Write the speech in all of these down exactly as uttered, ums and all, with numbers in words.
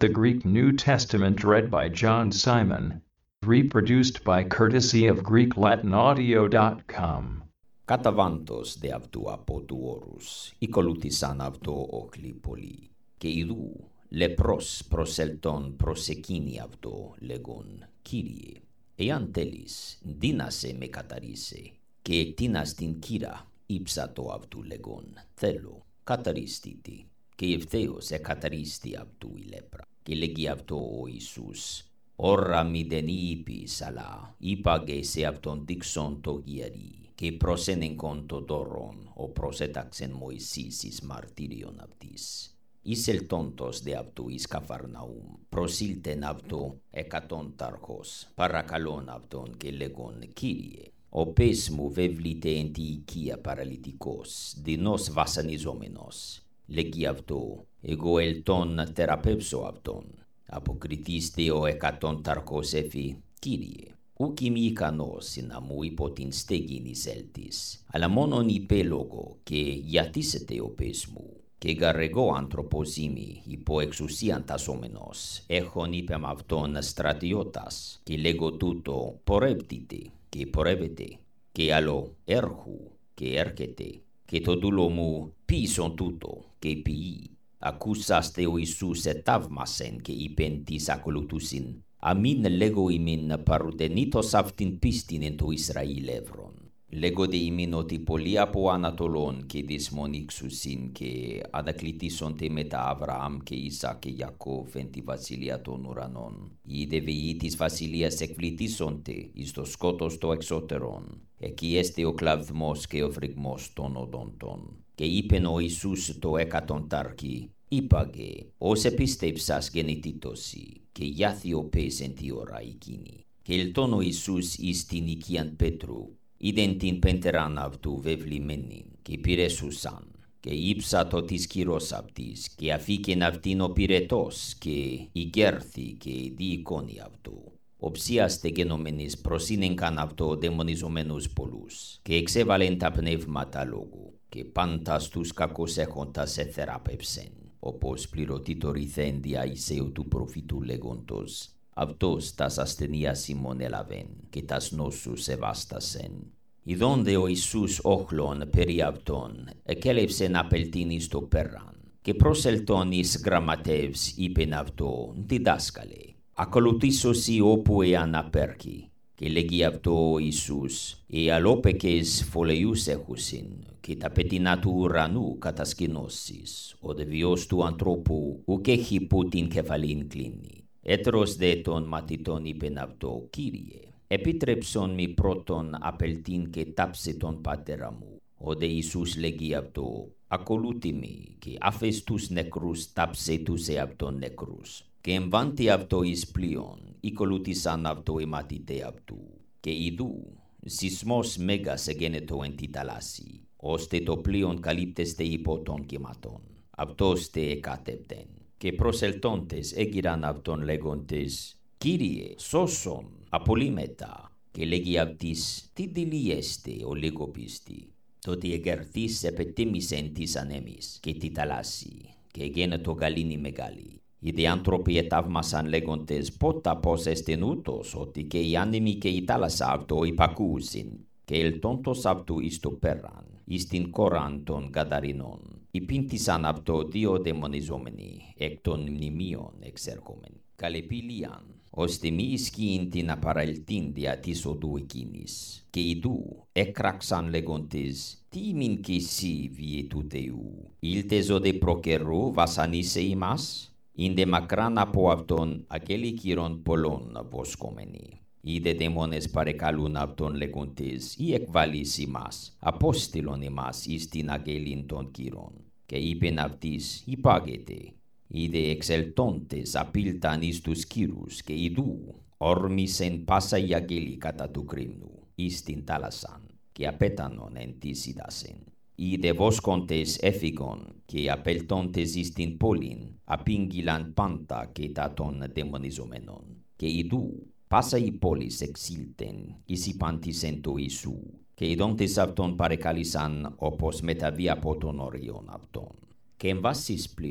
The Greek New Testament read by John Simon. Reproduced by courtesy of Greek Latin Audio dot com. Καταβάντος δε αυτού από του όρους, οικολούθησαν αυτό όχλοι πολλοί, και ειδού λεπρός προσελτών προσεκίνει αυτό λέγον, Κύριε, εάν θέλεις, δύνασε με καταρίσε, και εκτείνας την κύρα, ύψατο αυτού λέγον, θέλω, καταρίστητη, και ευθέως εκαταρίστη αυτού η λέπρα, και λέγει αυτό ο Ιησούς, Ωρα μη δεν είπεις, αλλά είπαγε σε αυτόν δείξον το γέρι, και προσένεγκον το δώρον, ο προσέταξεν Μωυσής εις μαρτύριον αυτής. Εισελτόντος δε αυτού εις Καφαρναούμ, προσήλτεν αυτό εκατόνταρχος, παρακαλών αυτόν και λέγον, Κύριε, ο πες μου βεβλείται εν τη οικία παραλυτικός, δεινός βασανιζόμενος. Λέγει αυτό, εγώ ελτόν θεραπεύσω αυτόν. Αποκριθείς ο εκατόνταρχος έφη, Κύριε, ουκ είμαι ικανός να μου υπό την στέγην εισέλθεις, αλλά μόνον υπέλογο και γιατίσετε ο πες μου. Και γαρ εγώ άνθρωπος είμαι, υπό εξουσίαν τασόμενος, έχον είπεμ αυτόν στρατιώτας, και λέγω τούτο πορεύτητε και πορεύετε, και άλλο έρχου και έρχεται, και το δούλο μου πείσον τούτο και ποιεί. Ακούσαστε ο Ιησούς εταύμασεν και είπεν της ακολουθούσιν, αμήν λέγω ημίν παρουδενήτως αυτήν πίστην εν το Ισραήλ εύρον. Λέγω δε ημίν ότι πολλοί από Ανατολών και δυσμονήξουσιν και ανακλητήσονται μετά Αβραάμ και Ισακ και Ιακώβ εν τη βασιλεία των ουρανών. Οι δε βεοί της βασιλείας εκβλητήσονται εις το σκότος το εξώτερον. Εκεί έστε ο κλαβδμός και ο φρυγμός των οδόντων. Και είπεν ο Ιησούς το εκατοντάρχη, είπαγε, ως επίστευσας γεννητήτωση, και γιάθη ο πες εν τη ώρα εκείνη. Και ελτών ο Ιησούς εις την οικίαν Πέτρου, είδεν την πέντεραν αυτού βεβλημένην, και πυρέσουσαν, και ύψατο της κυρός αυτής, και αφήκεν αυτήν ο πυρετός, και ηγέρθη και διεικόνη αυτού. Οψίαστε γενομένης προσύνεγκαν αυτό δαιμονιζομένους πολλούς, και εξέβαλεν τα πνεύματα λόγου, και πάντας τους κακώς έχοντας εθεράπευσεν, όπως πληρωτεί το ρηθέν δια Ισαίου του προφήτου λέγοντος, αυτός τας ασθενείας ημών έλαβεν, και τας νόσους εβάστασεν. Ιδών δε ο Ιησούς όχλων περί αυτόν, εκέλευσεν απελτήν εις το πέραν, και προσελτών εις γραμματεύς είπεν αυτό, διδάσκαλε, ακολουθήσωσι όπου εάν απέρχει. Και λέγει αυτό ο Ιησούς, οι αλόπεκες φωλεούς έχουσιν, και τα πετεινά του ουρανού κατασκηνώσεις, ο δε βιός του ανθρώπου ουκ έχει που την κεφαλήν κλείνει. Έτρος δε των μαθητών είπεν αυτό, Κύριε, επίτρεψον μη πρώτον απελτήν και τάψε τον πατέρα μου. Ο δε Ιησούς λέγει αυτό, ακολούθη μη, και άφες τους νεκρούς τάψε τους εαυτόν νεκρούς. Και εμβάντη αυτό εις πλοίον, οικολούθησαν αυτό οι μαθητέ αυτού. Και ειδού, σεισμός μέγας εγένετο εν τη θαλάσσι, ώστε το πλοίον καλύπτεστε υπό των κύματων. Αυτός τε εκάτεπτεν. Και προσελτώντες έγειραν αυτόν λέγοντες, Κύριε, σώσον, απολύμετα. Και λέγει αυτής, τι δηλίεστε ο λιγοπίστη. Τότε εγερθείς επετίμησεν της ανέμης και τη θαλάσσι, και εγένετο γαλήνη μεγάλη. Οι δε άνθρωποι εταύμασαν λέγοντες πότα πως εστεν ούτως, ότι και οι άνεμοι και η θάλασσα αυτό υπακούσιν, και ελτόντος αυτού εις το πέραν, εις την κόραν των Γαδαρινών. Υπήντησαν αυτό δύο δαιμονιζόμενοι, εκ των μνημείων εξέρχομενοι. Καλεπήλιαν, ώστε μη ισχύειν την απαραλτήν δια της οδού εκείνης. Και ειδού έκραξαν λέγοντες, τι μην κι εσύ βιε του Θεού, ήλτες ο δε προκαιρού βασανίσε ημάς. Ίνδε μακράν από αυτόν αγγέλοι κύρων πολλών βοσκόμενοι. Είδε δαίμονες παρεκαλούν αυτόν λέγοντες, ή εκβάλεις ημάς, απόστηλον ημάς εις την αγγέλην των κύρων. Και είπεν αυτής, υπάγεται. Είδε εξελτώντες απήλταν εις τους κύρους, και ειδού όρμησεν πάσα η αγγέλη κατά του κρίμνου, εις την θάλασσαν, και απέτανον εν της είδασεν. Είδε βοσκόντες έφυγον, και απελτώντες εις την πόλην, απήγγειλαν πάντα και τα των δαιμονιζομένων. Και ειδού, πάσα η πόλης εξήλτεν, εις υπάντησεν το Ιησού, και ειδώντες αυτόν παρεκάλησαν, όπως μεταβεί από τον όριον αυτόν. Και εμβάσεις πλοίον,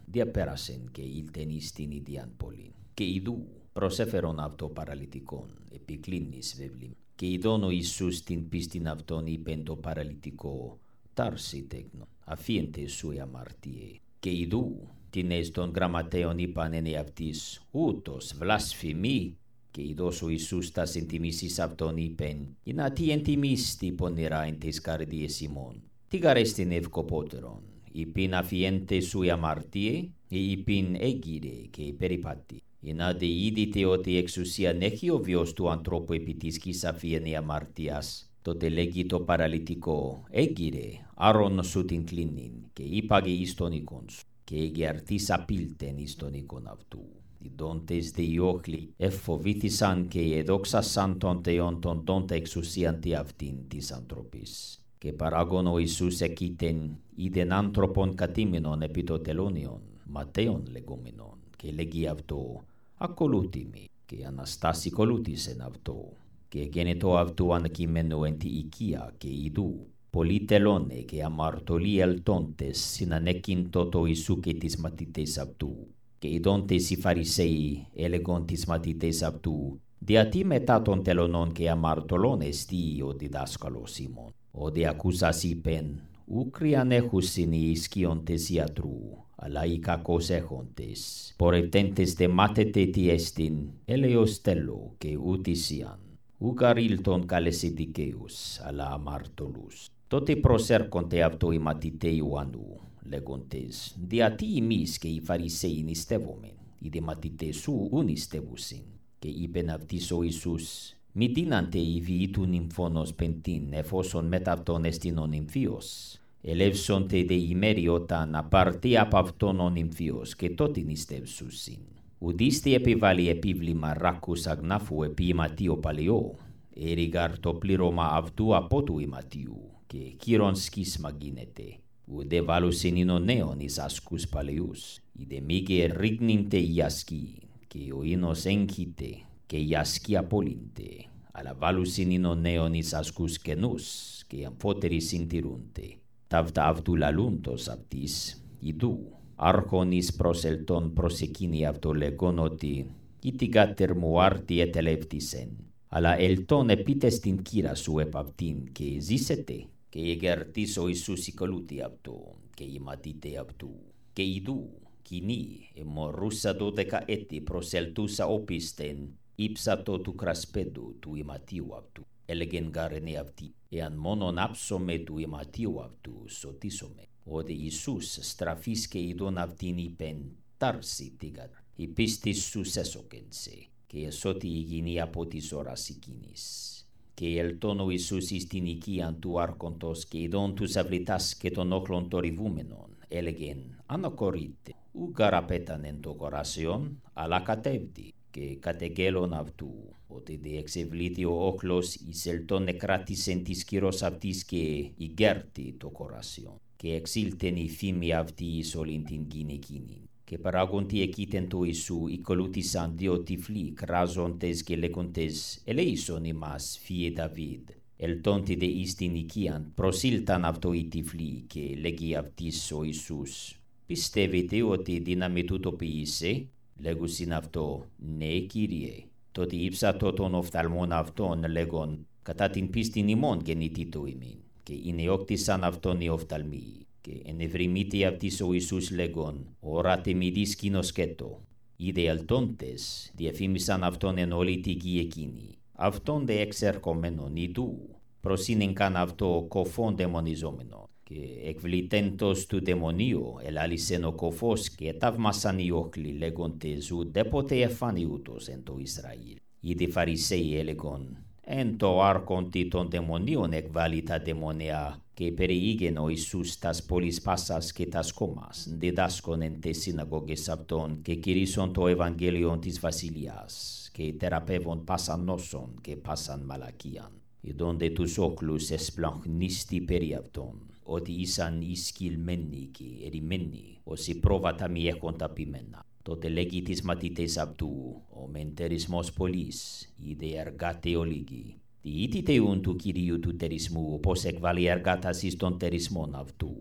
dia perasen και ήλτεν στην ίδιαν πόλην. Και ιδού προσέφερον αυτό παραλυτικόν, επικλίνης βεβλήμ. Και ειδών ο Ιησούς την πίστην αυτόν είπεν το παραλυτικό, τάρση τέκνο, αφίεντε σου οι αμαρτιέ. Και ειδού την εις των γραμματέων είπαν εν εαυτής, ούτως βλασφημί. Και ειδός ο Ιησούς τας εντιμήσεις αυτόν είπεν, «Ινα τι εντιμίστη πονηρά εν τες καρδίες ημών, τι γαρέστην ευκοπότερον, είπιν αφιέντε σου οι αμαρτιέ, ή είπιν έγειρε και περιπάτη. Ινα δε είδητε ότι εξουσίαν έχει ο βιος του ανθρώπου επί της γης αφιένει αμαρτίας, τότε λέγει το παραλυτικό, έγειρε, άρον σου την κλίνην, και είπαγε εις τον οίκον σου, και εγερτής απίλτεν εις τον οίκον αυτού. Οι δόντες δε οι όχλοι εφοβήθησαν και εδόξασαν τον Θεόν τον δόντα εξουσίαν τη αυτήν της ανθρωπής. Και παράγων ο Ιησούς εκείτεν είδεν άνθρωπον κατήμινον επί το τελώνιον, Ματέον λεγόμενον, και λέγει αυτό, ακολούθη με, και Αναστάση κολούθησεν αυτό. Και γένετο αυτού ανακειμένου εν τη οικία και ειδού, πολλοί τελώνε και αμαρτωλοί ελτόντες συνανέκειν το Ιησού και τις μαθητές αυτού. Και ειδώντες οι Φαρισαίοι έλεγον τις μαθητές αυτού, διατί μετά των τελωνών και αμαρτωλών εστί ο διδάσκαλος ημών. Ο δε ακούσας είπεν, ούκριαν έχουσιν οι ισχύοντες ιατρού, αλλά οι κακώς έχοντες. Πορευτέντες δε μάθετε τι εστιν, έλεος τέλο και ούτισιαν. Ούκαρ ήλτον καλέσει δικαίους, αλλά αμαρτωλούς. Τότε προσέρχονται αυτό οι μαθητές Ιωάννου, λέγοντες, διατί εμείς και οι Φαρισαίοι νηστεύομεν, οι δε μαθητές σου ου νηστεύουσιν. Και είπεν αυτής ο Ιησούς, μη δίναντε οι βίοι του νυμφώνος πεντήν, εφόσον μετά αυτόν εστιν ο νυμφίος. Ελεύσονται δε ημέρη όταν απαρτεί από αυτόν ο νυμφίος, και τότε νηστεύσουσιν. Ουδίστη επιβάλλει επίβλημα ράκους αγνάφου επί ηματίου παλαιό, έριγαρ το πλήρωμα αυτού από του ηματίου, και κύρον σκίσμα γίνεται. Ουδε βάλουσιν είναι ο νέον εις άσκους παλαιούς, ιδε μήκε ρίγνυνται η ασκή, και ο ίνος έγχυται, και η ασκή απόλυνται, αλλά βάλουσιν είναι ο νέον εις άσκους καινούς, και οι αμφότεροι συντηρούνται. Ταύτα αυτού λαλούντος αυτής, ιδού, άρχον εις προσελτών προσεκίνει αυτό λέγον ότι «Ήτιγάτερ μου άρτη ετελεύτησεν, αλλά ελτών επίτες την κύρα σου επ' αυτήν και ζήσετε». Και εγερτής ο Ιησούς οικολούθη αυτό, και οι μαθητές αυτού. Και ειδού, κοινή, εμορούσα δώδεκα έτη προσελτούσα όπιστεν, ύψατο του κρασπέδου του ηματίου αυτού. Έλεγεν γαρενέ αυτή, εάν μόνον άψομαι του ηματίου αυτού, σωτίσομαι. Όδε Ιησούς στραφής και ειδών αυτήν είπεν, τάρση τίγαρ, η πίστης σου σέσοκενσε, και εσώτη υγιεινή από της ώρας εκείνης. Και ελτών ο Ιησούς εις την οικίαν του άρχοντος και ειδών τους αυλητάς και των όχλων τορυβούμενων, έλεγεν, ανακορείτε, ου γαραπέταν εν το κοράσιον, αλλά κατέβτη, και κατεγγέλων αυτού, ότι δε εξευλήθη ο όχλος εις ελτών εκράτησεν της κύρος αυτής και ηγέρτη το κοράσιον, και εξήλτεν η φήμη αυτή εις όλην την γην εκείνην. Και παράγοντι εκείτεν το Ιησού, οικολούθησαν δύο τυφλοί, κράζοντες και λέγοντες, ελέησον ημάς, φύε Δαβίδ. Ελτόντι δε εις την οικίαν, προσήλταν αυτό οι τυφλοί, και λέγει αυτής ο Ιησούς, πιστεύετε ότι δύναμη τούτο ποιήσε? Λέγουσιν αυτό, ναι Κύριε. Τότε ύψατο των οφθαλμών αυτών, λέγον, κατά την πίστην ημών γεννητήτω ημίν, και ενεόκτησαν αυτόν οι οφθαλμοί. Και ενευρημίτη αυτής ο Ιησούς λέγον, οράτε μη δις κοινοσκέτο. Είδε ελτόντες, διαφήμισαν αυτόν εν όλη τη γη εκείνη. Αυτόν δε εξερχομένον ειδού, προσύνεν καν αυτό κοφόν δαιμονιζόμενο. Και εκβλητέντος του δαιμονίου, ελάλησεν ο κοφός και ταύμασαν οι όχλοι, λέγοντες ουδέποτε εφάνει ούτως εν το Ισραήλ. Είδε Φαρισαίοι έλεγον, εν το άρχοντι των δαιμονίων εκβάλλει τα δαιμονία, και περιήγεν ο Ιησούς τας πόλης Πάσας και τας κόμας, διδάσκον εν τες συναγωγές αυτών και κηρύσσον το Ευαγγέλιον της Βασιλείας, και θεραπεύον πάσαν νόσον και πάσαν μαλακίαν. Ειδώνται τους όχλους εσπλαγχνίστη περί αυτών, ότι ήσαν ισκυλμένοι και ερημένοι, όσοι πρόβατα μη έχοντα πειμένα. Τότε λέγει τις μαθητές αυτού, ο μεντερισμός πολλής, είδε εργάτε ολίγοι. Τι ήτητε ούν του Κυρίου του τερισμού, όπως εκβάλλει εργάτας εις των τερισμών αυτού. Και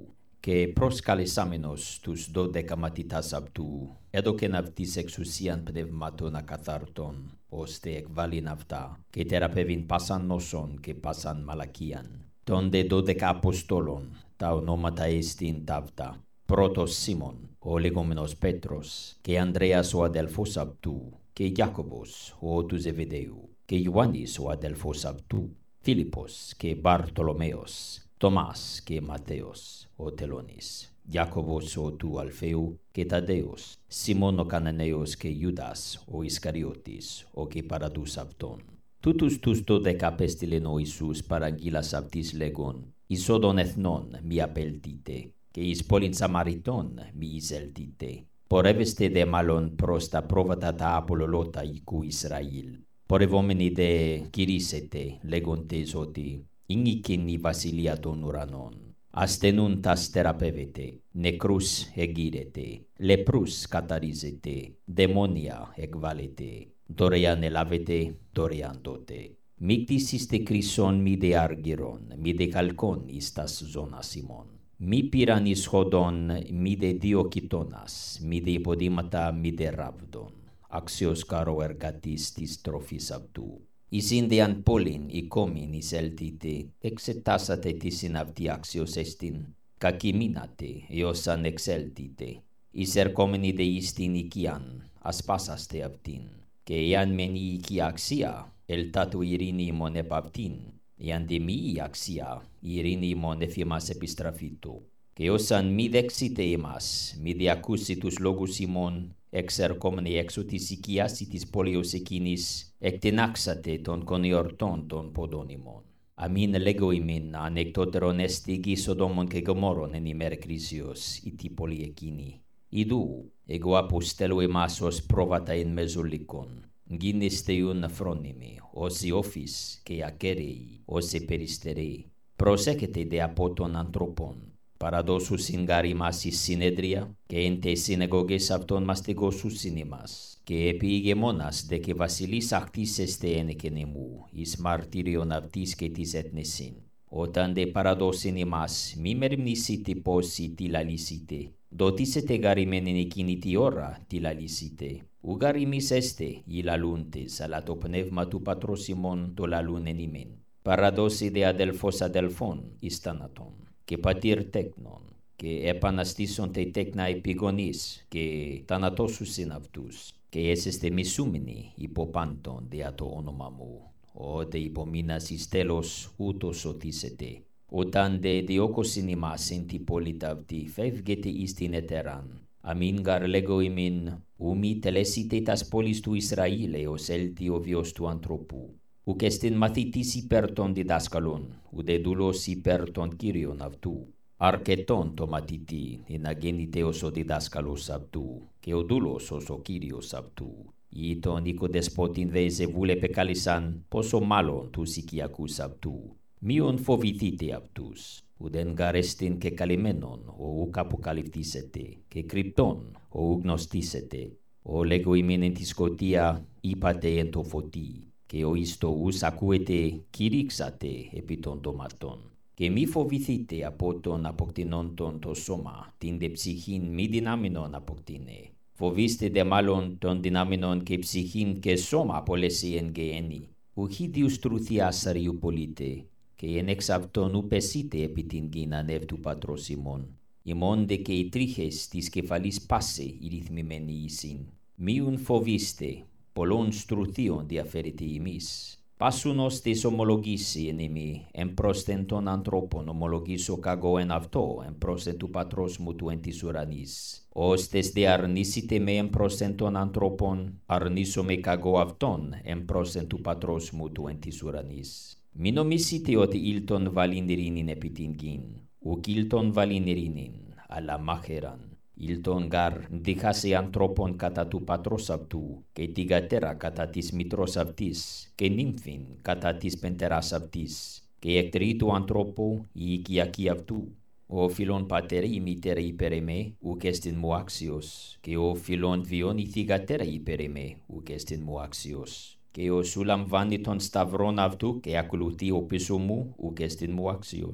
και προσκαλεσάμενος τους δώδεκα μαθητάς αυτού, έδωκεν αυτοίς εξουσίαν πνεύματων ακαθαρτών, ώστε εκβάλλειν αυτά και θεραπεύειν πάσαν νόσον και πάσαν μαλακίαν. Των δε δώδεκα Αποστόλων, τα ονόματα εστιν ταύτα. Πρώτος Σίμων, ο λεγόμενος Πέτρος, και Ανδρέας ο αδελφός αυτού, και Ιάκωβος ο του Ζεβεδαίου, και Ιωάννης ο αδελφός αυτού, Φίλιππος και Μπαρτολομαίος, Τομάς και Ματθαίος ο τελώνης, Ιάκωβος ο του Αλφαίου και Ταδαίος, Σίμων ο Καναναίος και Ιούδας ο Ισκαριώτης, ο και παραδούς αυτόν. Τούτους τους δώδεκα απέστειλεν ο Ιησούς παραγγείλας αυτοίς λέγον, εις όδων εθνών μη απέλθητε, και εις πόλην Σαμαριτών μη εισέλθητε. Πορεύεστε δε μάλλον προς τα πρόβατα τα απολολότα οικού Ισραήλ. Πορευόμενοι δε κηρύσσετε, λέγοντες ότι «Ήγηκε η βασιλεία των ουρανών». Ασθενούν τας θεραπεύετε, νεκρούς εγείρετε, λεπρούς καθαρίζετε, δαιμόνια εκβάλλετε, δωρεάν ελάβετε, δωρεάν δότε. Μη κτίσιστε κρίσον μη δε άργυρον, μη δε καλκόν εις τας ζώνας ημών. Μη πήραν εις χωδόν, μη δε δύο κοιτώνας, μη δε υποδήματα, μη δε ράβδον. Αξιος καρό εργατής της τροφής αυτού. Εις ίνδεαν πόλην οικόμην εισέλθητε, εξετάσατε τι συναυτή αξιος εστιν, κακημείνατε έως αν εξέλθητε. Εις ερχόμενοι δε εις την οικίαν, ασπάσαστε αυτήν, και εάν μεν η οικία αξία, ελτάτου ειρήνη ημών επ' αυτήν, εάν δε μη η αξία, η ειρήνη ημών εφ' ημάς επιστραφήτω. Και όσαν μη δέξετε ημάς, μη διακούσει τους λόγους ημών, εξερχόμενοι έξω της οικίας ή της πόλεως εκείνης, εκτενάξατε των κονιορτών των ποδών ημών. Αμήν λέγω ημίν, ανεκτότερον έστι γη Σοδόμων και Γομόρων εν ημέρ κρίσεως ή τη πόλη εκείνη. Ιδού, εγώ αποστέλω εμάς ως πρόβατα εν μεζολίκων. Γίνεστε ιούν φρόνιμοι, όσοι όφης και ακέραιοι, όσοι περιστεροί. Προσέχετε δε από των ανθρώπων. Παραδώσουσιν γάρ ημάς εις συνέδρια, και εν τε συνεγωγές αυτών μαστεγώσουσιν ημάς. Και επί ηγεμόνας δε και βασιλείς ακτίσεστε εν εκενεμού, εις μαρτύριον αυτής και της έθνεσιν. Όταν δε παραδώσιν ημάς, μη μερμνήσετε πως ή τι λαλήσετε. Δοτήσετε γάρ ημεν εν εκείνη τη ώρα τι λαλήσετε. Ου γάρ ημείς έστε οι λαλούντες, αλλά το πνεύμα του πατρός ημών το λαλούν εν ημεν. Παραδώσει δε αδελφός αδελφών εις θάνατον, και πατήρ τέκνον, και επαναστήσονται τέκνα επιγονείς, και θανατώσουσιν αυτούς, και έσεστε μισούμενοι υπό πάντων δια το όνομα μου. Ότε υπομείνας εις τέλος ούτως σωτήσετε. Όταν δε διώκωσιν ημάς εν τη πόλη ταύτη, φεύγετε εις την ετεράν. Αμήν γαρ λέγω ημίν, ου μη τελέσετε τας πόλης του Ισραήλ έως έλθει ο βιος του ανθρώπου. Ουκ εστιν μαθητής υπέρ των διδάσκαλων, ουδε δούλος υπέρ των Κύριων αυτού. Αρκετόν το μαθητή, εν αγέννηται ως ο διδάσκαλος αυτού, και ο δούλος ως ο Κύριος αυτού. Ή τον οικοδεσπότην δε ζεβούλεπε κάλισαν, πόσο μάλλον τους οικιακούς αυτού. Μίον φοβηθείτε αυτούς, ουδεν γαρέστην και καλυμμένον, ο ουκ αποκαλυφθήσετε, και κρυπτόν, ο ουκ γνωστήσετε. Ο λέγω ημίν εν τη σκοτία, είπατε εν το φωτί. Και ο εις το ους ακούετε, κηρύξατε επί των τομάτων. Και μη φοβηθείτε από τον αποκτηνόντων το σώμα, την δε ψυχήν μη δυνάμινον αποκτήνε. Φοβήστε δε μάλλον των δυνάμινων και ψυχήν και σώμα απολέσει εν γεέννη. Ουχίδιους τρουθιάς αριού πολίτε, και εν εξ αυτών ου πεσείτε επί την γην ανεύ του πατρός ημών. Ημών δε και οι τρίχες της κεφαλής πάσε οι ρυθμημένοι εισιν. Μίουν φοβήστε, πολλών στρουθίων διαφέρετε ημείς. Πάσουν ώστες ομολογήσει εν ημί, εν πρόσθεν των ανθρώπων ομολογήσω καγώ εν αυτό, εν πρόσθεν του πατρός μου του εν της ουρανής. Ώστες δε αρνήσετε με εν πρόσθεν των ανθρώπων, αρνήσομαι καγώ αυτόν, εν πρόσθεν του πατρός μου του εν της ουρανής. Μη νομίσετε ότι ήλτον βαλήν ειρήνην επί την γην, ουκ ήλτον βαλήν ειρήνην, αλλά μάχεραν. Ήλτον γαρ διχάσε ανθρώπων κατά του πατρός αυτού, και τη γατέρα κατά της μητρός αυτής, και νύμφην κατά της πεντεράς αυτής, και εκ τρίτου ανθρώπου η οικιακή αυτού. Ο φιλόν πατέρ η μητέρα υπέρ εμέ, ουκ εστιν μου άξιος, και ο φιλόν βιών η θυγατέρα υπέρ εμέ, ουκ εστιν μου άξιος. Και ο σου λαμβάνει τον σταυρόν αυτού και ακολουθεί ο πίσω μου, ουκ εστιν μου άξιος.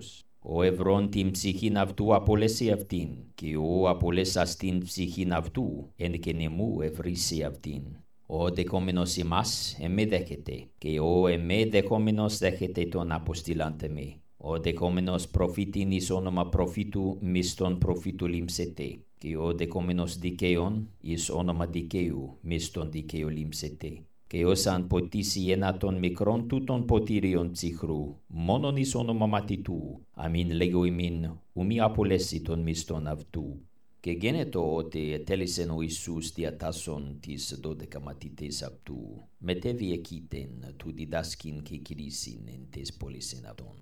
Ο ευρών την ψυχήν αυτού απολέσει αυτήν, και ο απολέσας την ψυχήν αυτού, εν και νεμού ευρύσει αυτήν. Ο δεχόμενος ημάς εμέ δέχεται, και ο εμέ δεχόμενος δέχεται τον αποστηλάντε με. Ο δεχόμενος προφήτην εις όνομα προφήτου μης τον προφήτου λίμψεται, και ο δεχόμενος δικαίων εις όνομα δικαίου μης τον δικαίου λίμψεται. Και όσαν ποτίσει ένα των μικρών τούτων ποτήριων ψυχρού, μόνον εις όνομα μαθητού, αμήν λέγω ημίν, ουμή απολέσει τον μισθόν αυτού. Και γένετο ότι ετέλησεν ο Ιησούς διατάσσον τις δώδεκα μαθητές αυτού, μετέβη εκείτεν του διδάσκην και κηρύσσιν εν τες πόλεις αυτών.